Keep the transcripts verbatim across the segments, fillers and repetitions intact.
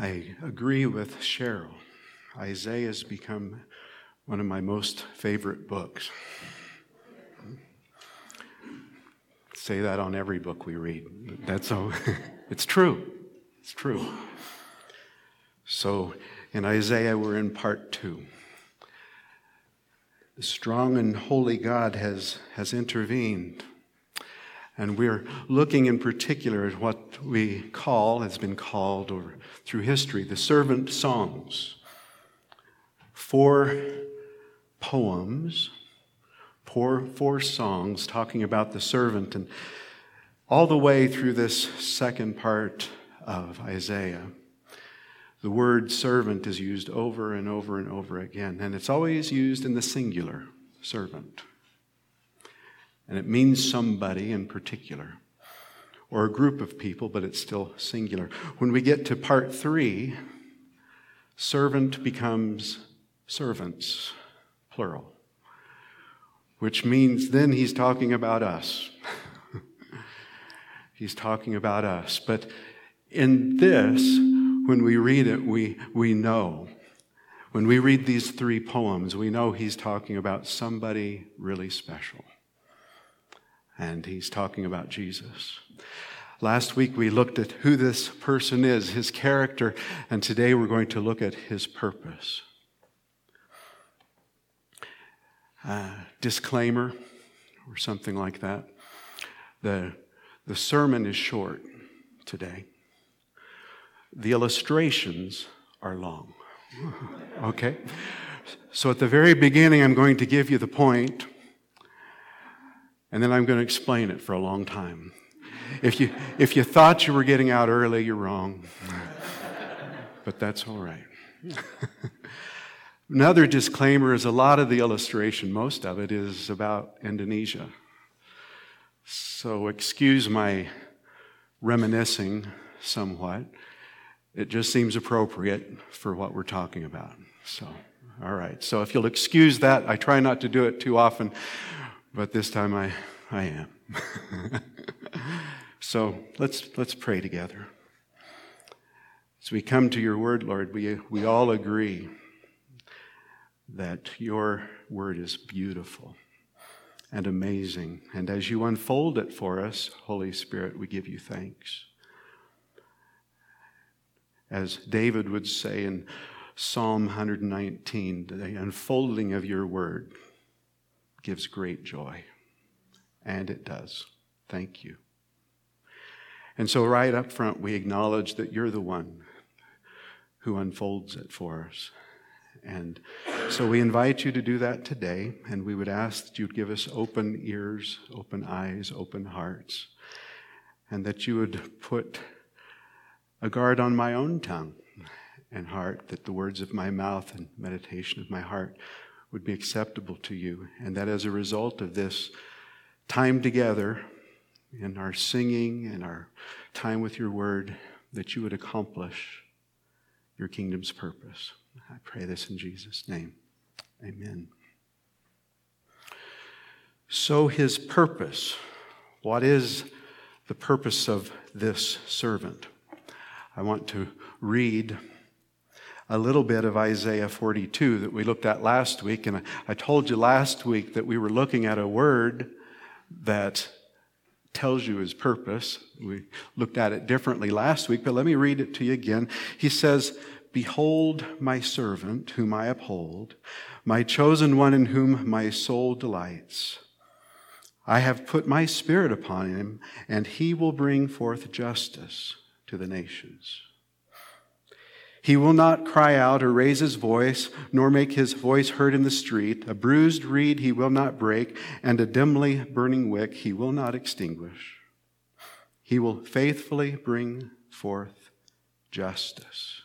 I agree with Cheryl. Isaiah has become one of my most favorite books. Say that on every book we read. That's so. It's true. It's true. So in Isaiah, we're in part two. The strong and holy God has, has intervened. And we're looking in particular at what we call, has been called or through history, the servant songs. Four poems, four, four songs talking about the servant. And all the way through this second part of Isaiah, the word servant is used over and over and over again. And it's always used in the singular, servant. And it means somebody in particular, or a group of people, but it's still singular. When we get to part three, servant becomes servants, plural, which means then he's talking about us. He's talking about us. But in this, when we read it, we, we know. When we read these three poems, we know he's talking about somebody really special. And he's talking about Jesus. Last week we looked at who this person is, his character, and today we're going to look at his purpose. Uh, disclaimer, or something like that. The, the sermon is short today. The illustrations are long. Okay? So at the very beginning, I'm going to give you the point, and then I'm going to explain it for a long time. If you if you thought you were getting out early, you're wrong. But that's all right. Another disclaimer is a lot of the illustration, most of it, is about Indonesia. So excuse my reminiscing somewhat. It just seems appropriate for what we're talking about. So, all right. So if you'll excuse that, I try not to do it too often, but this time I, I am. So let's let's pray together. As we come to your word, Lord, we we all agree that your word is beautiful and amazing. And as you unfold it for us, Holy Spirit, we give you thanks. As David would say in Psalm one nineteen, the unfolding of your word gives great joy. And it does. Thank you. And so right up front, we acknowledge that you're the one who unfolds it for us. And so we invite you to do that today, and we would ask that you'd give us open ears, open eyes, open hearts, and that you would put a guard on my own tongue and heart, that the words of my mouth and meditation of my heart would be acceptable to you, and that as a result of this time together in our singing and our time with your word, that you would accomplish your kingdom's purpose. I pray this in Jesus' name. Amen. So his purpose. What is the purpose of this servant? I want to read a little bit of Isaiah forty-two that we looked at last week. And I, I told you last week that we were looking at a word that tells you his purpose. We looked at it differently last week, but let me read it to you again. He says, "Behold my servant, whom I uphold, my chosen one in whom my soul delights. I have put my spirit upon him, and he will bring forth justice to the nations. He will not cry out or raise his voice, nor make his voice heard in the street. A bruised reed he will not break, and a dimly burning wick he will not extinguish. He will faithfully bring forth justice.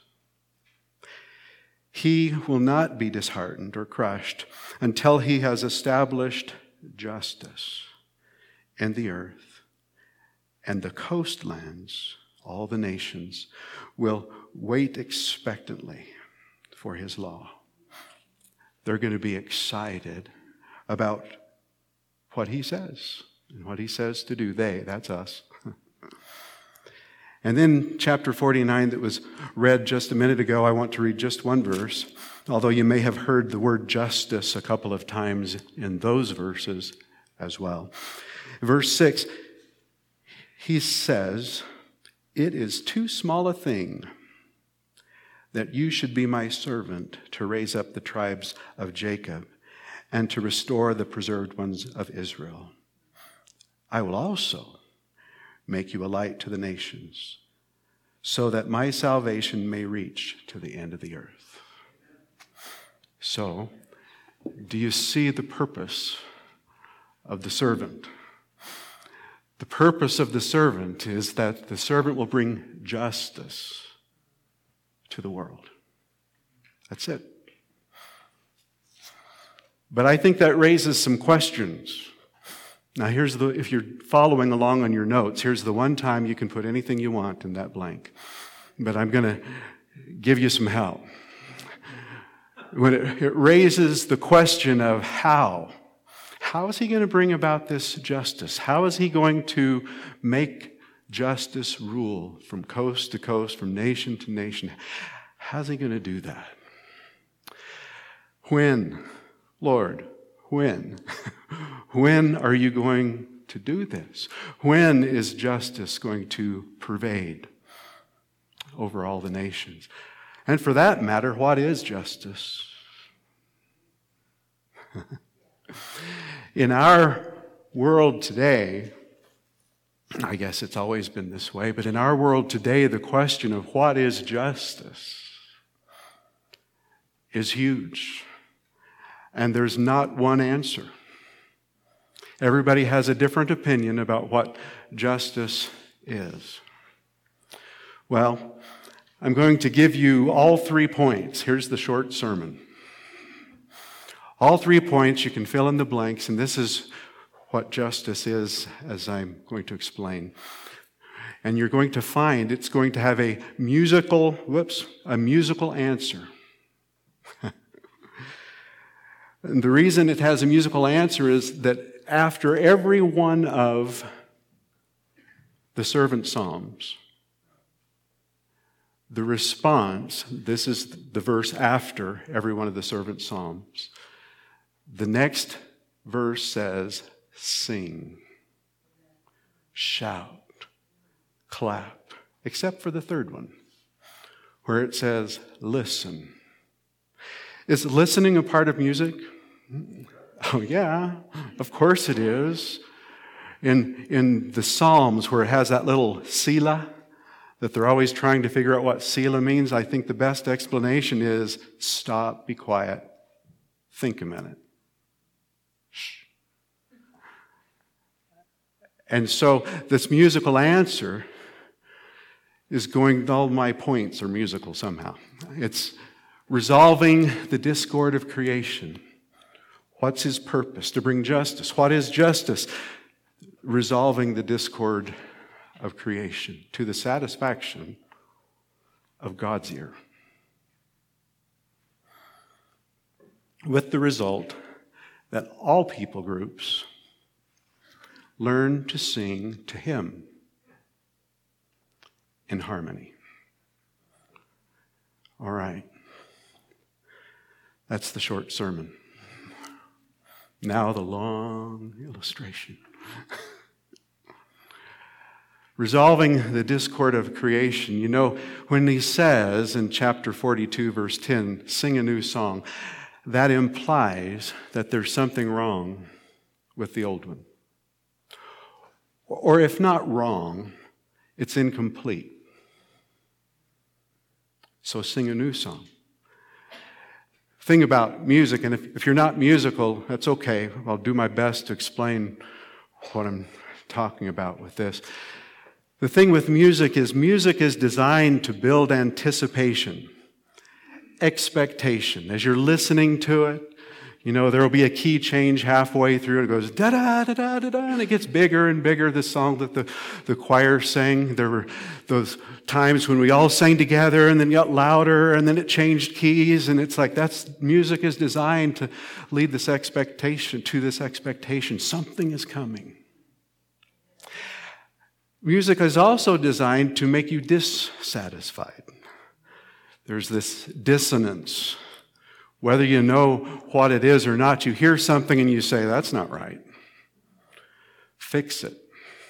He will not be disheartened or crushed until he has established justice in the earth, and the coastlands, all the nations, will wait expectantly for his law." They're going to be excited about what he says and what he says to do. They, that's us. And then chapter forty-nine that was read just a minute ago, I want to read just one verse, although you may have heard the word justice a couple of times in those verses as well. Verse six, he says, "It is too small a thing that you should be my servant to raise up the tribes of Jacob and to restore the preserved ones of Israel. I will also make you a light to the nations, so that my salvation may reach to the end of the earth." So, do you see the purpose of the servant? The purpose of the servant is that the servant will bring justice to the world. That's it. But I think that raises some questions. Now, here's the, if you're following along on your notes, here's the one time you can put anything you want in that blank. But I'm going to give you some help. When it, it raises the question of how. How is he going to bring about this justice? How is he going to make justice rule from coast to coast, from nation to nation? How's he going to do that? When, Lord, when? When are you going to do this? When is justice going to pervade over all the nations? And for that matter, what is justice? In our world today, I guess it's always been this way, but in our world today, the question of what is justice is huge. And there's not one answer. Everybody has a different opinion about what justice is. Well, I'm going to give you all three points. Here's the short sermon. All three points, you can fill in the blanks, and this is what justice is, as I'm going to explain. And you're going to find it's going to have a musical, whoops, a musical answer. And the reason it has a musical answer is that after every one of the servant psalms, the response, this is the verse after every one of the servant psalms, the next verse says, sing, shout, clap, except for the third one, where it says, listen. Is listening a part of music? Oh, yeah, of course it is. In, in the Psalms, where it has that little Selah, that they're always trying to figure out what Selah means, I think the best explanation is stop, be quiet, think a minute. Shh. And so this musical answer is going, all my points are musical somehow. It's resolving the discord of creation. What's his purpose? To bring justice. What is justice? Resolving the discord of creation to the satisfaction of God's ear. With the result that all people groups learn to sing to him in harmony. All right. That's the short sermon. Now the long illustration. Resolving the discord of creation. You know, when he says in chapter forty-two, verse ten, sing a new song, that implies that there's something wrong with the old one. Or if not wrong, it's incomplete. So sing a new song. Thing about music, and if, if you're not musical, that's okay. I'll do my best to explain what I'm talking about with this. The thing with music is music is designed to build anticipation, expectation. As you're listening to it, you know, there will be a key change halfway through. It goes da-da-da-da-da-da, and it gets bigger and bigger, the song that the, the choir sang. There were those times when we all sang together and then got louder and then it changed keys. And it's like that's music is designed to lead this expectation, to this expectation. Something is coming. Music is also designed to make you dissatisfied. There's this dissonance. Whether you know what it is or not, you hear something and you say, that's not right. Fix it.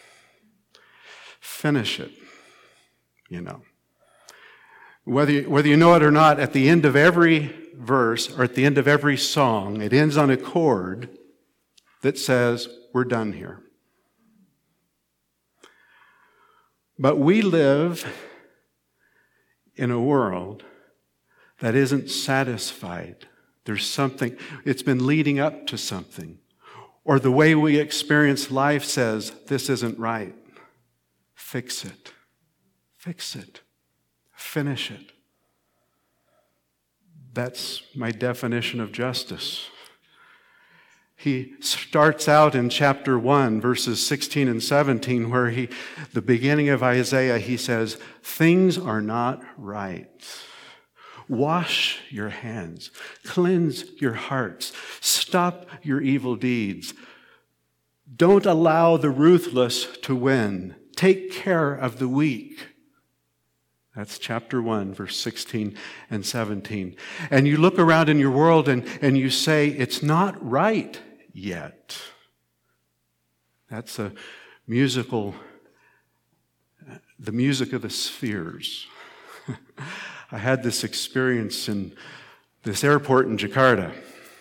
Finish it. You know. Whether you, whether you know it or not, at the end of every verse or at the end of every song, it ends on a chord that says, we're done here. But we live in a world that isn't satisfied. There's something, it's been leading up to something. Or the way we experience life says, this isn't right. Fix it. Fix it. Finish it. That's my definition of justice. He starts out in chapter one, verses sixteen and seventeen, where he, the beginning of Isaiah, he says, things are not right. Wash your hands. Cleanse your hearts. Stop your evil deeds. Don't allow the ruthless to win. Take care of the weak. That's chapter one, verse sixteen and seventeen. And you look around in your world and, and you say, it's not right yet. That's a musical, the music of the spheres. I had this experience in this airport in Jakarta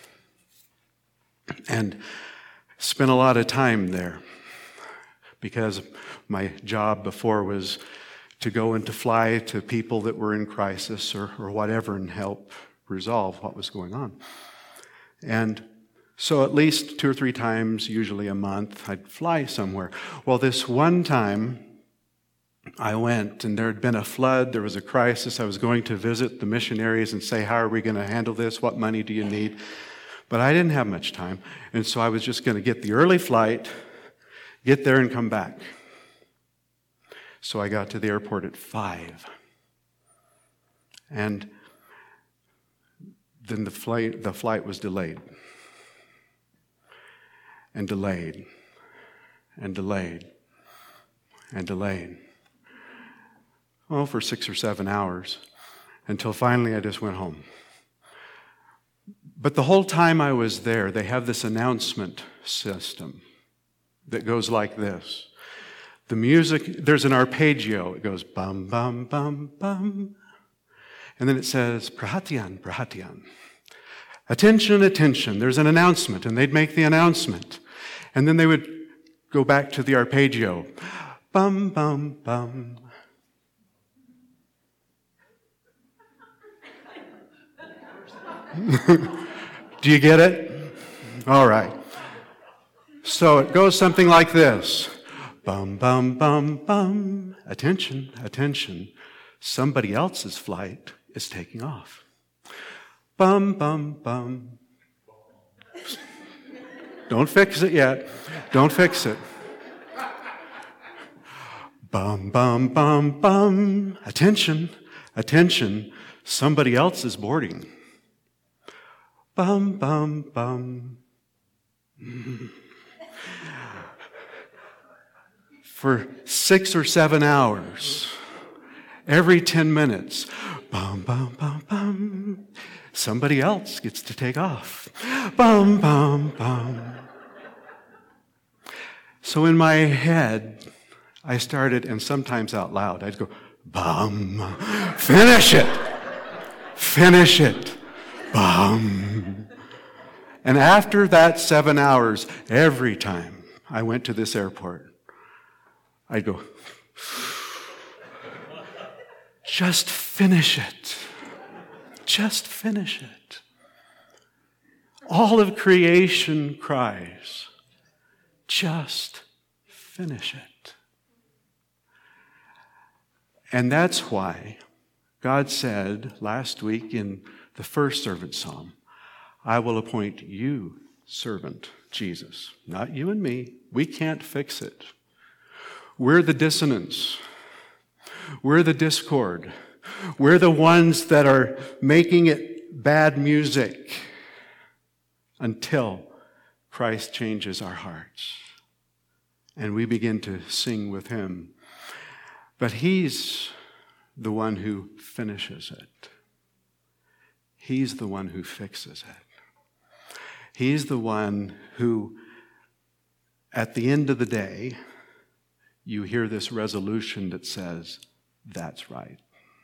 and spent a lot of time there because my job before was to go and to fly to people that were in crisis or, or whatever and help resolve what was going on. And so at least two or three times, usually a month, I'd fly somewhere. Well, this one time I went and there had been a flood, there was a crisis. I was going to visit the missionaries and say, how are we going to handle this? What money do you need? But I didn't have much time. And so I was just going to get the early flight, get there and come back. So I got to the airport at five. And then the flight, the flight was delayed. And delayed. And delayed. And delayed. Well, for six or seven hours. Until finally I just went home. But the whole time I was there, they have this announcement system that goes like this. The music, there's an arpeggio. It goes bum, bum, bum, bum. And then it says, Perhatian, Perhatian. Attention, attention. There's an announcement, and they'd make the announcement. And then they would go back to the arpeggio. Bum, bum, bum. Do you get it? All right. So it goes something like this. Bum, bum, bum, bum. Attention, attention. Somebody else's flight is taking off. Bum, bum, bum. Don't fix it yet. Don't fix it. Bum, bum, bum, bum. Attention, attention. Somebody else is boarding. Bum, bum, bum. For six or seven hours, every ten minutes, bum, bum, bum, bum. Somebody else gets to take off. Bum, bum, bum. So in my head, I started, and sometimes out loud, I'd go, bum, finish it, finish it, bum. And after that seven hours, every time I went to this airport, I'd go, just finish it. Just finish it. All of creation cries, just finish it. And that's why God said last week in the first servant psalm, I will appoint you servant, Jesus. Not you and me. We can't fix it. We're the dissonance. We're the discord. We're the ones that are making it bad music until Christ changes our hearts and we begin to sing with him But he's the one who finishes it. He's the one who fixes it. He's the one who, at the end of the day, you hear this resolution that says, that's right.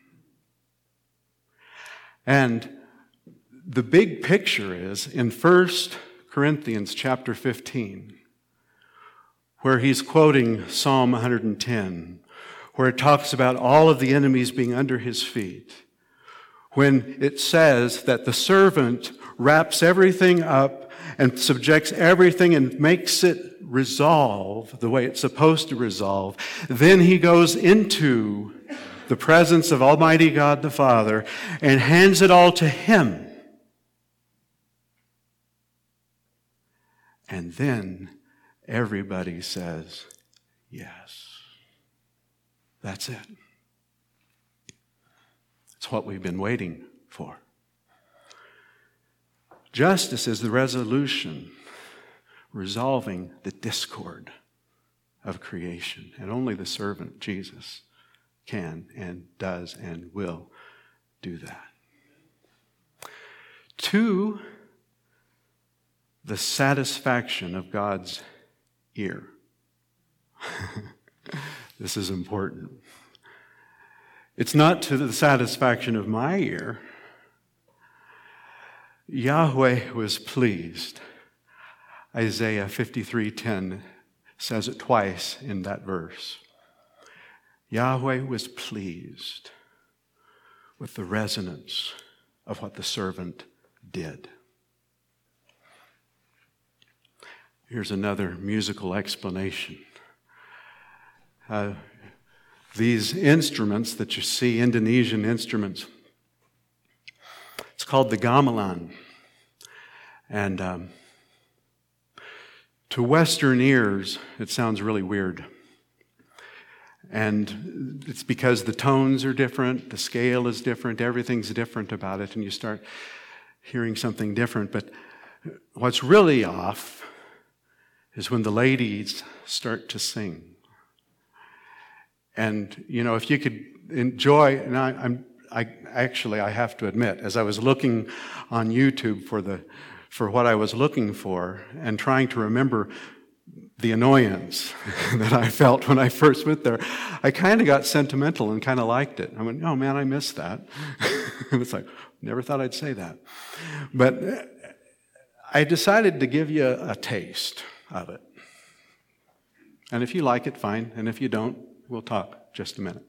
And the big picture is in First Corinthians chapter fifteen, where he's quoting Psalm one hundred ten, where it talks about all of the enemies being under his feet. When it says that the servant wraps everything up and subjects everything and makes it resolve the way it's supposed to resolve, then he goes into the presence of Almighty God the Father and hands it all to him. And then everybody says, yes. That's it. It's what we've been waiting for. Justice is the resolution resolving the discord of creation. And only the servant, Jesus, can and does and will do that. To the satisfaction of God's ear. This is important. It's not to the satisfaction of my ear. Yahweh was pleased. Isaiah fifty-three ten says it twice in that verse. Yahweh was pleased with the resonance of what the servant did. Here's another musical explanation. Uh, these instruments that you see, Indonesian instruments, it's called the gamelan. And um, to Western ears, it sounds really weird. And it's because the tones are different, the scale is different, everything's different about it, and you start hearing something different. But what's really off is when the ladies start to sing. And, you know, if you could enjoy, and I, I'm, I actually, I have to admit, as I was looking on YouTube for the, for what I was looking for and trying to remember the annoyance that I felt when I first went there, I kind of got sentimental and kind of liked it. I went, oh man, I missed that. It's like, never thought I'd say that. But I decided to give you a, a taste of it. And if you like it, fine. And if you don't, we'll talk just a minute.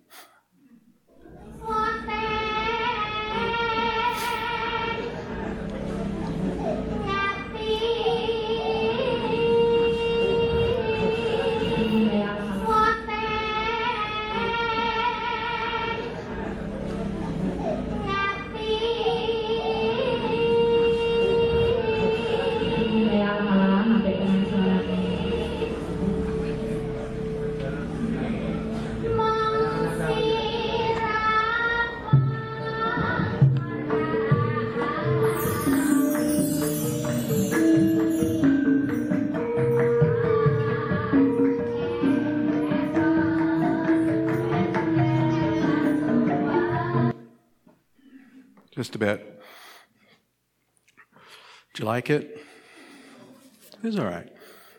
Just a bit. Did you like it? It's all right.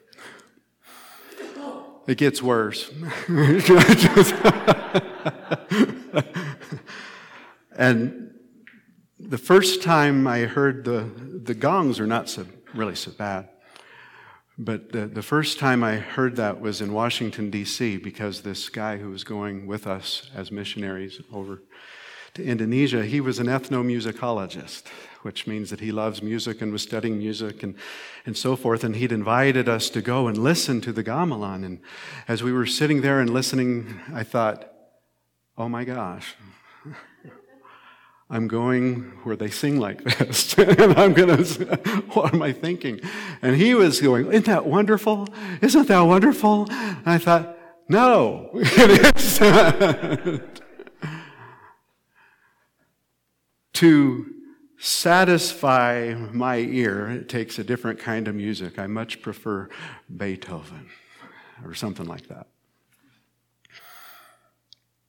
It gets worse. And the first time I heard the, the gongs are not so really so bad. But the, the first time I heard that was in Washington, D C, because this guy who was going with us as missionaries over to Indonesia, he was an ethnomusicologist, which means that he loves music and was studying music and, and so forth. And he'd invited us to go and listen to the gamelan. And as we were sitting there and listening, I thought, oh my gosh, I'm going where they sing like this. And I'm going to, what am I thinking? And he was going, isn't that wonderful? Isn't that wonderful? And I thought, no, it isn't. To satisfy my ear, it takes a different kind of music. I much prefer Beethoven or something like that.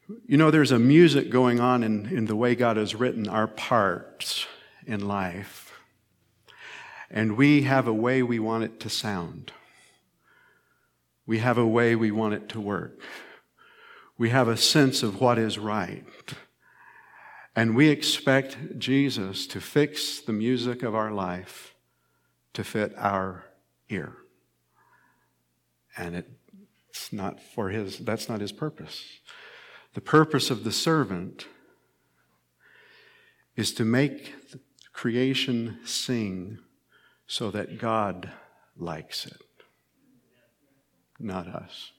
You know, there's a music going on in, in the way God has written our parts in life. And we have a way we want it to sound. We have a way we want it to work. We have a sense of what is right. And we expect Jesus to fix the music of our life to fit our ear. And it's not for his, that's not his purpose. The purpose of the servant is to make creation sing so that God likes it, not us.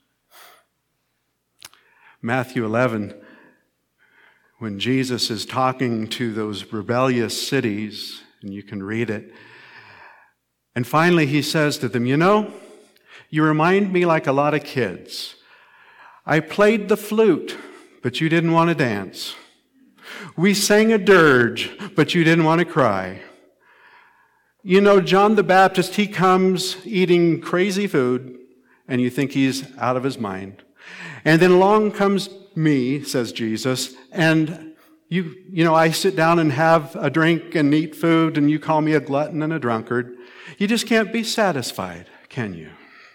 Matthew eleven, when Jesus is talking to those rebellious cities, and you can read it, and finally he says to them, you know, you remind me like a lot of kids. I played the flute, but you didn't want to dance. We sang a dirge, but you didn't want to cry. You know, John the Baptist, he comes eating crazy food, and you think he's out of his mind. And then along comes me, says Jesus, and you, you know, I sit down and have a drink and eat food, and you call me a glutton and a drunkard. You just can't be satisfied, can you?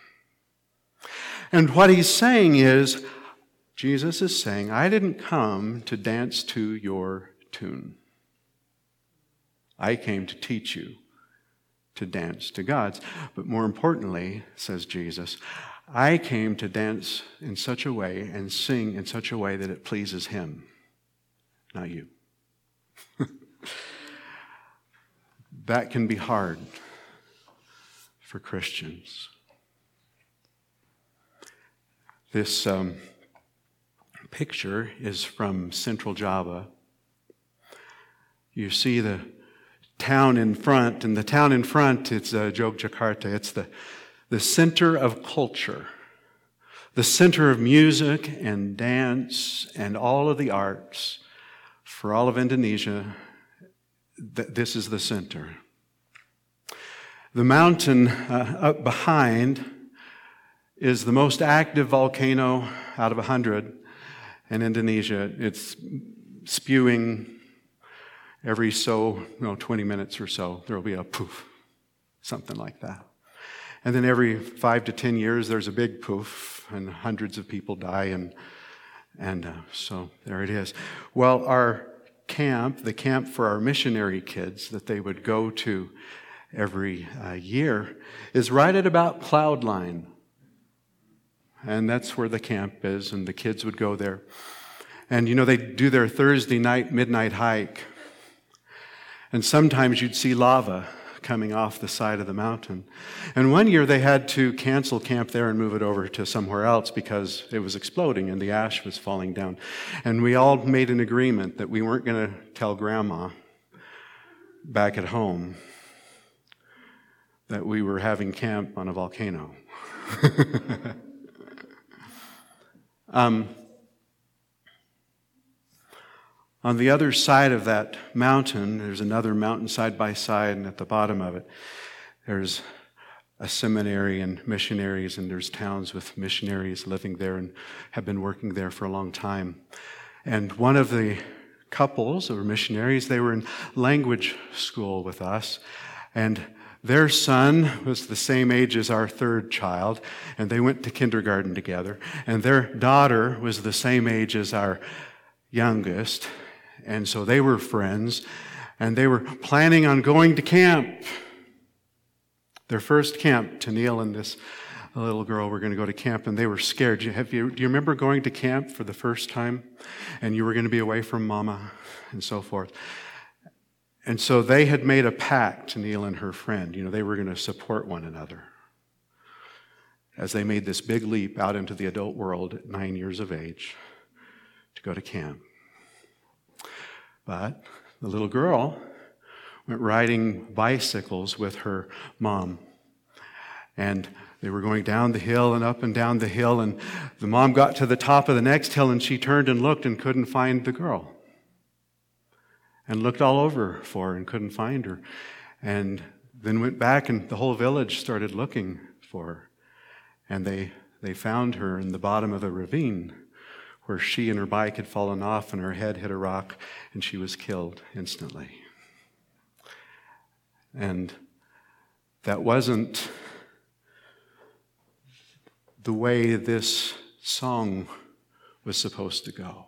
And what he's saying is, Jesus is saying, I didn't come to dance to your tune. I came to teach you to dance to God's. But more importantly, says Jesus, I came to dance in such a way and sing in such a way that it pleases him, not you. That can be hard for Christians. This um, picture is from Central Java. You see the town in front, and the town in front, it's uh, Yogyakarta. It's the, the center of culture, the center of music and dance and all of the arts for all of Indonesia. Th- this is the center. The mountain uh, up behind is the most active volcano out of a hundred in Indonesia. It's spewing every so, you know, twenty minutes or so. There will be a poof, something like that. And then every five to ten years, there's a big poof, and hundreds of people die, and and uh, so there it is. Well, our camp, the camp for our missionary kids that they would go to every uh, year, is right at about cloud line. And that's where the camp is, and the kids would go there. And, you know, they do their Thursday night midnight hike. And sometimes you'd see lava coming off the side of the mountain. And one year they had to cancel camp there and move it over to somewhere else because it was exploding and the ash was falling down. And we all made an agreement that we weren't going to tell Grandma back at home that we were having camp on a volcano. um, On the other side of that mountain, there's another mountain side by side, and at the bottom of it, there's a seminary and missionaries, and there's towns with missionaries living there and have been working there for a long time. And one of the couples or missionaries, they were in language school with us, and their son was the same age as our third child, and they went to kindergarten together, and their daughter was the same age as our youngest. And so they were friends, and they were planning on going to camp. Their first camp, Tennille and this little girl were going to go to camp, and they were scared. Do you, have you, do you remember going to camp for the first time? And you were going to be away from Mama and so forth. And so they had made a pact, Tennille and her friend. You know, they were going to support one another as they made this big leap out into the adult world at nine years of age to go to camp. But the little girl went riding bicycles with her mom. And they were going down the hill and up and down the hill. And the mom got to the top of the next hill, and she turned and looked and couldn't find the girl. And looked all over for her and couldn't find her. And then went back, and the whole village started looking for her. And they, they found her in the bottom of a ravine where she and her bike had fallen off and her head hit a rock and she was killed instantly. And that wasn't the way this song was supposed to go.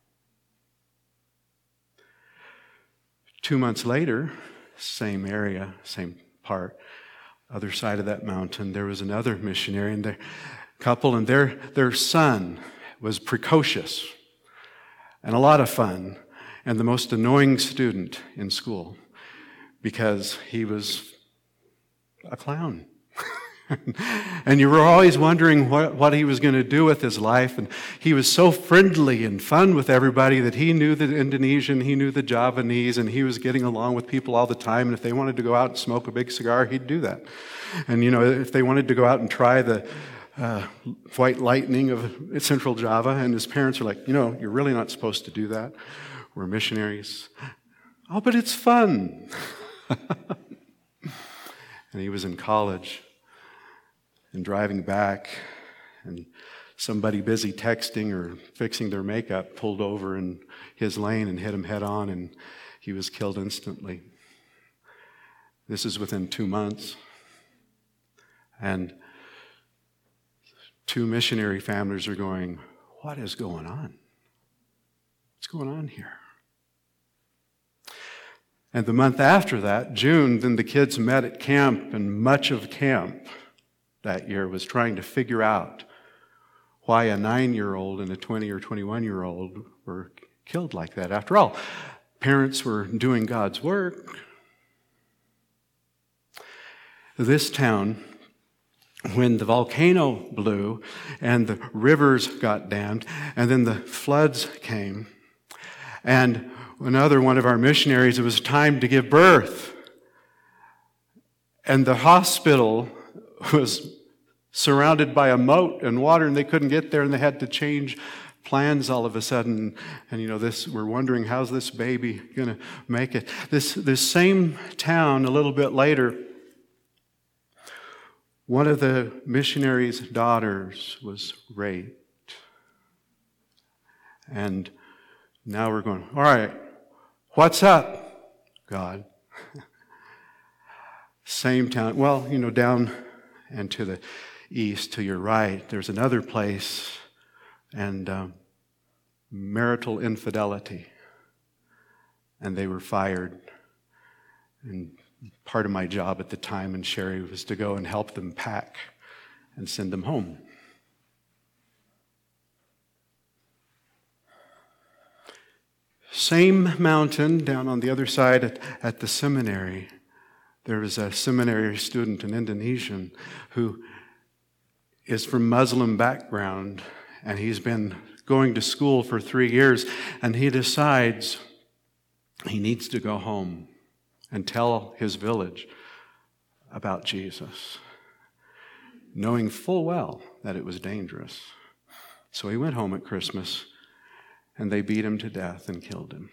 Two months later, same area, same part, other side of that mountain, there was another missionary and their couple, and their, their son was precocious and a lot of fun and the most annoying student in school because he was a clown. And you were always wondering what, what he was going to do with his life. And he was so friendly and fun with everybody that he knew the Indonesian, he knew the Javanese, and he was getting along with people all the time. And if they wanted to go out and smoke a big cigar, he'd do that. And, you know, if they wanted to go out and try the uh, white lightning of Central Java, and his parents were like, you know, you're really not supposed to do that. We're missionaries. Oh, but it's fun. And he was in college. And driving back, and somebody busy texting or fixing their makeup pulled over in his lane and hit him head on, and he was killed instantly. This is within two months. And two missionary families are going, what is going on? What's going on here? And the month after that, June, then the kids met at camp, and much of camp that year was trying to figure out why a nine-year-old and a twenty or twenty-one-year-old were killed like that. After all, parents were doing God's work. This town, when the volcano blew and the rivers got dammed and then the floods came, and another one of our missionaries, it was time to give birth. And the hospital was surrounded by a moat and water, and they couldn't get there, and they had to change plans all of a sudden. And you know, this we're wondering, how's this baby going to make it? This this same town, a little bit later, one of the missionaries' daughters was raped. And now we're going, all right, what's up, God? Same town. Well, you know, down and to the east, to your right, there's another place, and um, marital infidelity. And they were fired. And part of my job at the time in Sherry was to go and help them pack and send them home. Same mountain down on the other side at, at the seminary. There was a seminary student, an Indonesian, who is from Muslim background, and he's been going to school for three years, and he decides he needs to go home and tell his village about Jesus, knowing full well that it was dangerous. So he went home at Christmas, and they beat him to death and killed him,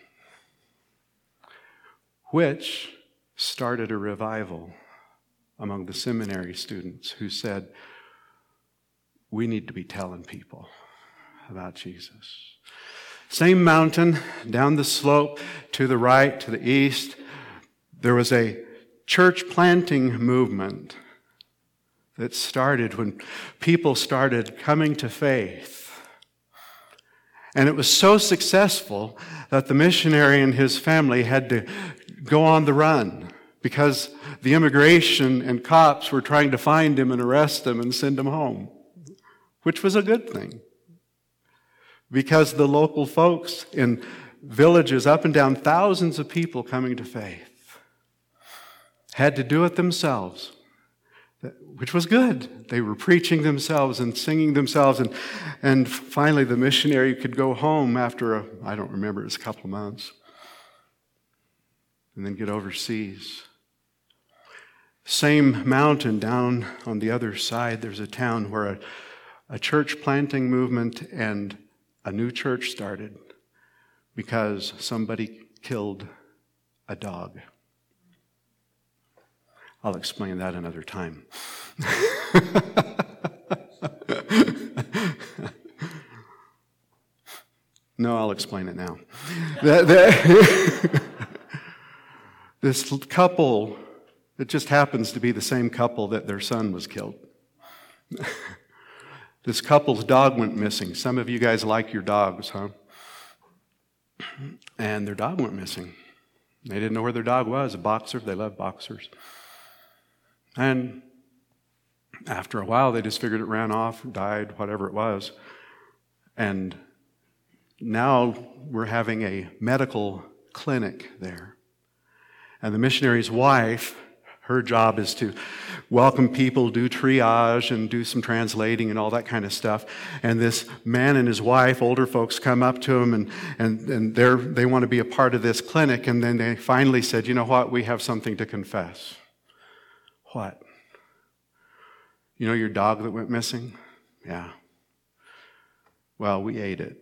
which started a revival among the seminary students who said, we need to be telling people about Jesus. Same mountain, down the slope, to the right, to the east, there was a church planting movement that started when people started coming to faith. And it was so successful that the missionary and his family had to go on the run because the immigration and cops were trying to find him and arrest him and send him home, which was a good thing. Because the local folks in villages up and down, thousands of people coming to faith, had to do it themselves, which was good. They were preaching themselves and singing themselves, and, and finally the missionary could go home after, a, I don't remember, it was a couple of months, and then get overseas. Same mountain down on the other side, there's a town where a, a church planting movement and a new church started because somebody killed a dog. I'll explain that another time. No, I'll explain it now. that, that this couple, it just happens to be the same couple that their son was killed. This couple's dog went missing. Some of you guys like your dogs, huh? And their dog went missing. They didn't know where their dog was, a boxer. They love boxers. And after a while, they just figured it ran off, died, whatever it was. And now we're having a medical clinic there. And the missionary's wife, her job is to welcome people, do triage, and do some translating and all that kind of stuff. And this man and his wife, older folks, come up to him, and, and, and they're, they want to be a part of this clinic. And then they finally said, you know what, we have something to confess. What? You know your dog that went missing? Yeah. Well, we ate it.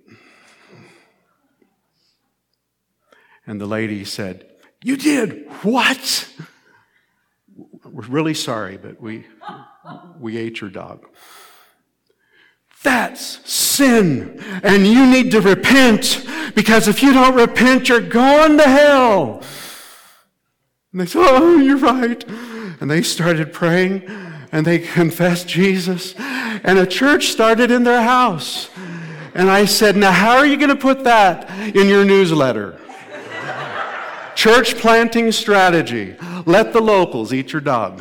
And the lady said, you did what? We're really sorry, but we we ate your dog. That's sin, and you need to repent, because if you don't repent, you're going to hell. And they said, oh, you're right. And they started praying, and they confessed Jesus, and a church started in their house. And I said, now how are you going to put that in your newsletter? Church planting strategy. Let the locals eat your dog.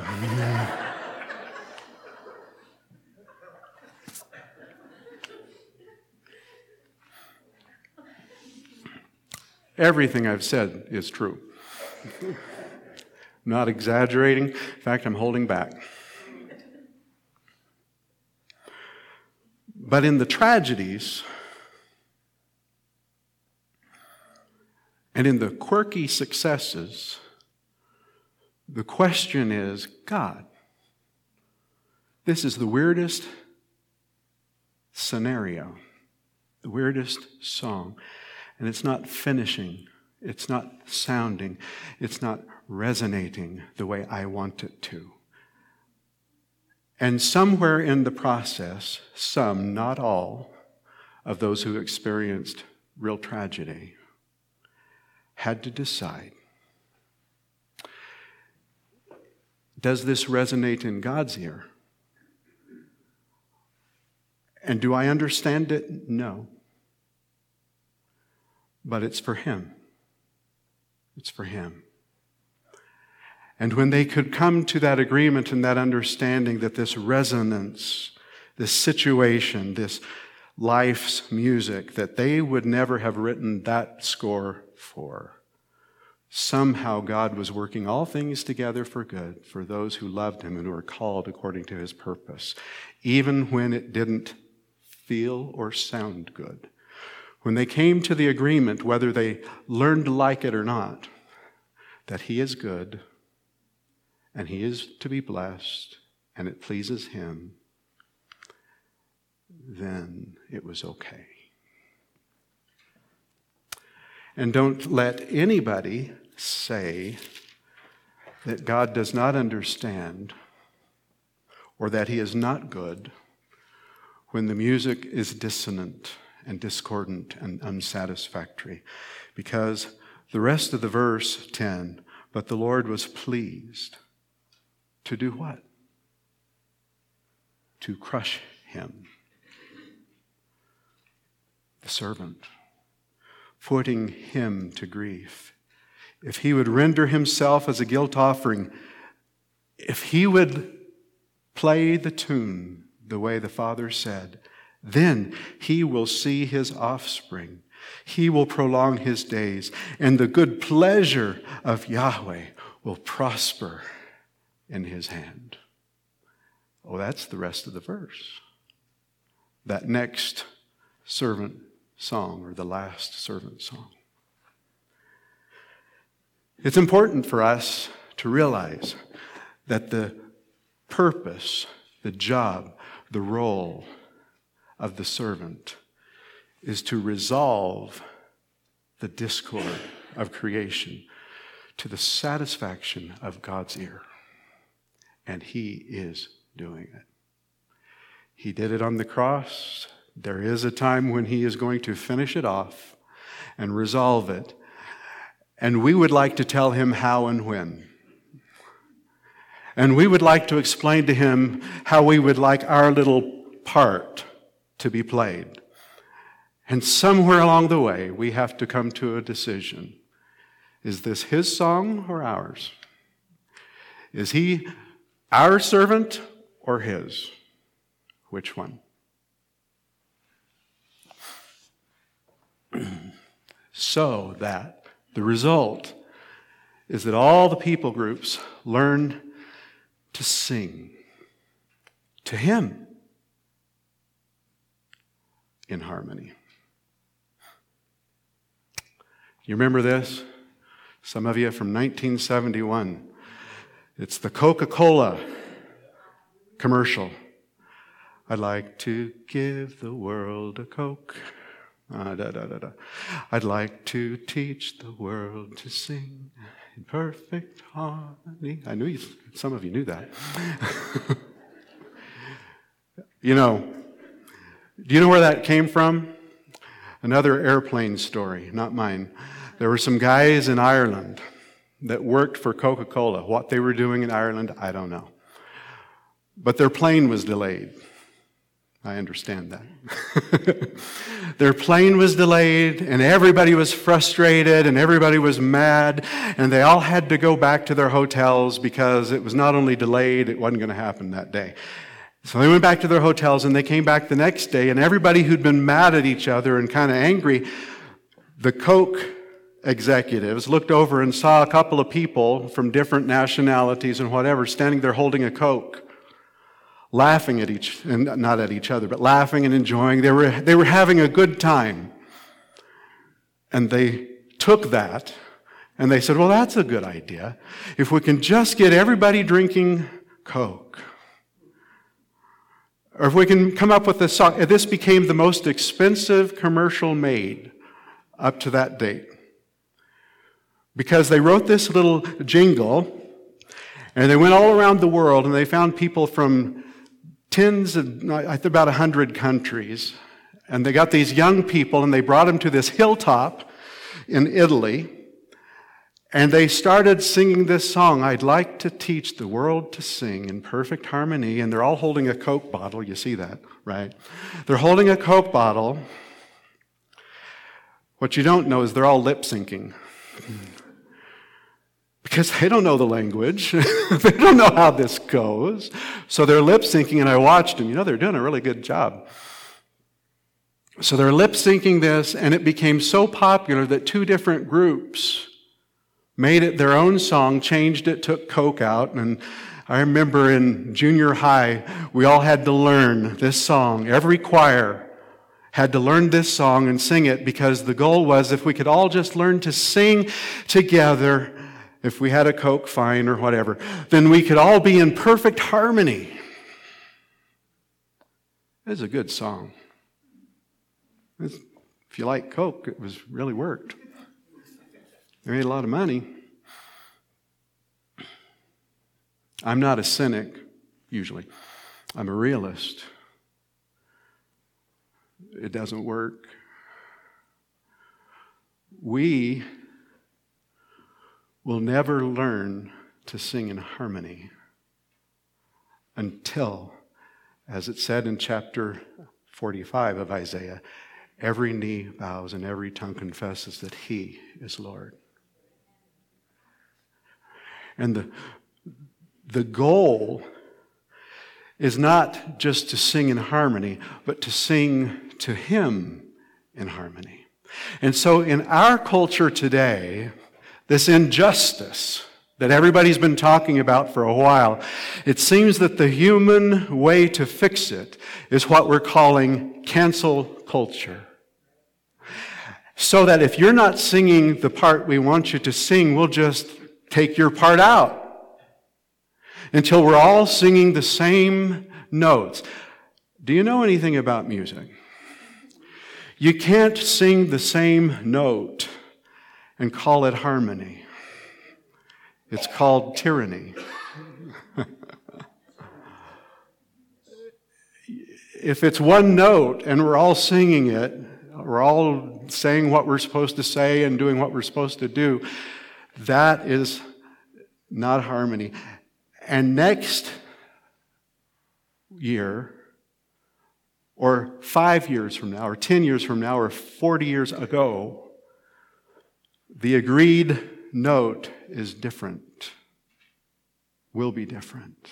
Everything I've said is true. I'm not exaggerating. In fact, I'm holding back. But in the tragedies and in the quirky successes, the question is, God, this is the weirdest scenario, the weirdest song, and it's not finishing, it's not sounding, it's not resonating the way I want it to. And somewhere in the process, some, not all, of those who experienced real tragedy had to decide, does this resonate in God's ear? And do I understand it? No. But it's for Him. It's for Him. And when they could come to that agreement and that understanding that this resonance, this situation, this life's music, that they would never have written that score for, somehow God was working all things together for good for those who loved Him and who were called according to His purpose, even when it didn't feel or sound good. When they came to the agreement, whether they learned to like it or not, that He is good and He is to be blessed and it pleases Him, then it was okay. And don't let anybody say that God does not understand or that He is not good when the music is dissonant and discordant and unsatisfactory. Because the rest of the verse ten, but the Lord was pleased to do what? To crush him, the servant, putting him to grief. If he would render himself as a guilt offering, if he would play the tune the way the Father said, then he will see his offspring. He will prolong his days, and the good pleasure of Yahweh will prosper in his hand. Oh, that's the rest of the verse. That next servant song, or the last servant song. It's important for us to realize that the purpose, the job, the role of the servant is to resolve the discord of creation to the satisfaction of God's ear. And he is doing it. He did it on the cross There is a time when he is going to finish it off and resolve it. And we would like to tell him how and when. And we would like to explain to him how we would like our little part to be played. And somewhere along the way, we have to come to a decision. Is this his song or ours? Is he our servant or his? Which one? So that the result is that all the people groups learn to sing to him in harmony. You remember this? Some of you from nineteen seventy-one. It's the Coca-Cola commercial. I'd like to give the world a Coke. Uh, da, da, da, da. I'd like to teach the world to sing in perfect harmony. I knew you, some of you knew that. You know, do you know where that came from? Another airplane story, not mine. There were some guys in Ireland that worked for Coca-Cola. What they were doing in Ireland, I don't know. But their plane was delayed. I understand that. Their plane was delayed, and everybody was frustrated, and everybody was mad, and they all had to go back to their hotels because it was not only delayed, it wasn't going to happen that day. So they went back to their hotels, and they came back the next day, and everybody who'd been mad at each other and kind of angry, the Coke executives looked over and saw a couple of people from different nationalities and whatever standing there holding a Coke, laughing at each, and not at each other, but laughing and enjoying. They were, they were having a good time. And they took that, and they said, well, that's a good idea. If we can just get everybody drinking Coke, or if we can come up with a song. This became the most expensive commercial made up to that date. Because they wrote this little jingle, and they went all around the world, and they found people from tens of, I think about a hundred countries. And they got these young people, and they brought them to this hilltop in Italy. And they started singing this song, I'd like to teach the world to sing in perfect harmony. And they're all holding a Coke bottle. You see that, right? They're holding a Coke bottle. What you don't know is they're all lip syncing. Because they don't know the language. They don't know how this goes. So they're lip syncing, and I watched them. You know, they're doing a really good job. So they're lip syncing this, and it became so popular that two different groups made it their own song, changed it, took Coke out. And I remember in junior high, we all had to learn this song. Every choir had to learn this song and sing it, because the goal was if we could all just learn to sing together, if we had a Coke, fine, or whatever, then we could all be in perfect harmony. It's a good song. It's, if you like Coke, it was really worked. They made a lot of money. I'm not a cynic, usually. I'm a realist. It doesn't work. We will never learn to sing in harmony until, as it said in chapter forty-five of Isaiah, every knee bows and every tongue confesses that He is Lord. And the, the goal is not just to sing in harmony, but to sing to Him in harmony. And so in our culture today, this injustice that everybody's been talking about for a while, it seems that the human way to fix it is what we're calling cancel culture. So that if you're not singing the part we want you to sing, we'll just take your part out until we're all singing the same notes. Do you know anything about music? You can't sing the same note and call it harmony. It's called tyranny. if it's one note and we're all singing it, we're all saying what we're supposed to say and doing what we're supposed to do, that is not harmony. And next year, or five years from now, or ten years from now, or forty years ago, the agreed note is different, will be different.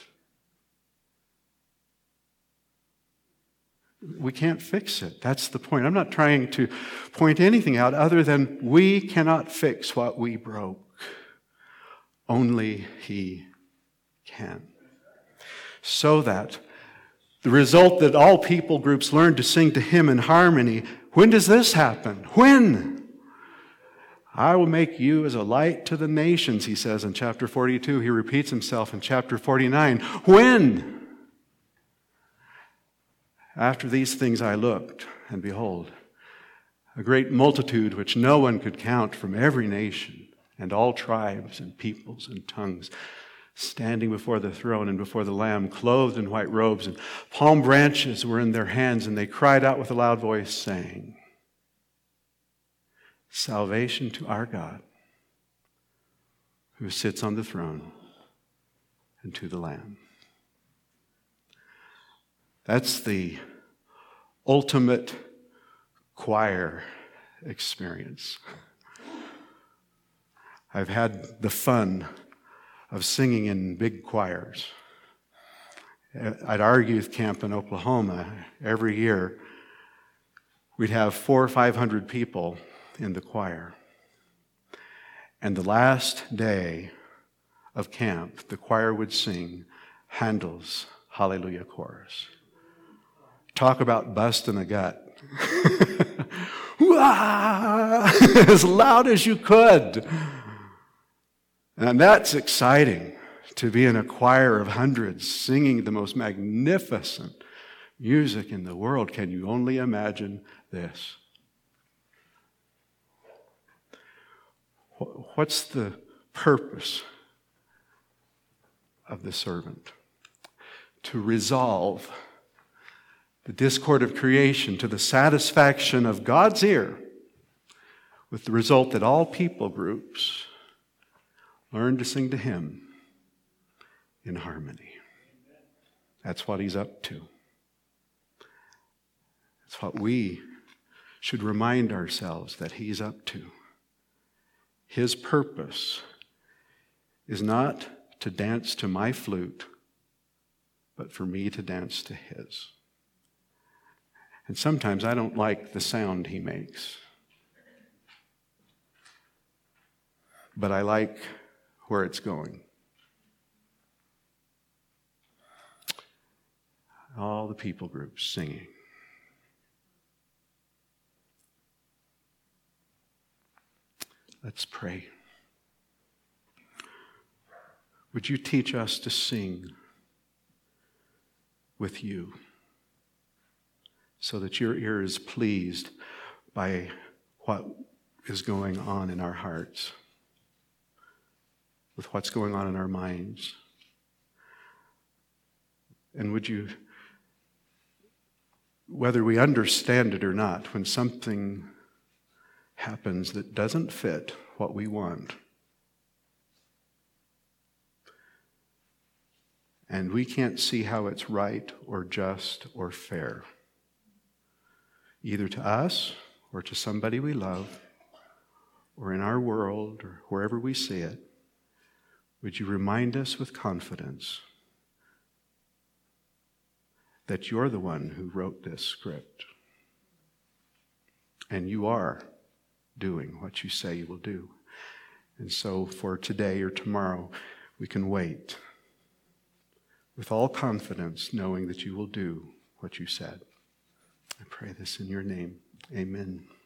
We can't fix it. That's the point. I'm not trying to point anything out other than we cannot fix what we broke. Only He can. So that the result that all people groups learn to sing to Him in harmony, when does this happen? When? I will make you as a light to the nations, He says in chapter forty-two. He repeats Himself in chapter forty-nine. When? After these things I looked, and behold, a great multitude which no one could count from every nation and all tribes and peoples and tongues, standing before the throne and before the Lamb, clothed in white robes, and palm branches were in their hands, and they cried out with a loud voice, saying, Salvation to our God, who sits on the throne, and to the Lamb. That's the ultimate choir experience. I've had the fun of singing in big choirs. At our youth camp in Oklahoma, every year, we'd have four or five hundred people in the choir. And the last day of camp, the choir would sing Handel's Hallelujah Chorus. Talk about busting a gut. As loud as you could. And that's exciting, to be in a choir of hundreds singing the most magnificent music in the world. Can you only imagine this? What's the purpose of the servant? To resolve the discord of creation to the satisfaction of God's ear, with the result that all people groups learn to sing to Him in harmony. That's what He's up to. That's what we should remind ourselves that He's up to. His purpose is not to dance to my flute, but for me to dance to His. And sometimes I don't like the sound He makes. But I like where it's going. All the people groups singing. Let's pray. Would you teach us to sing with You, so that Your ear is pleased by what is going on in our hearts, with what's going on in our minds. And would You, whether we understand it or not, when something happens that doesn't fit what we want, and we can't see how it's right or just or fair, either to us or to somebody we love, or in our world or wherever we see it, would You remind us with confidence that You're the one who wrote this script, and You are doing what You say You will do. And so for today or tomorrow, we can wait with all confidence, knowing that You will do what You said. I pray this in Your name. Amen.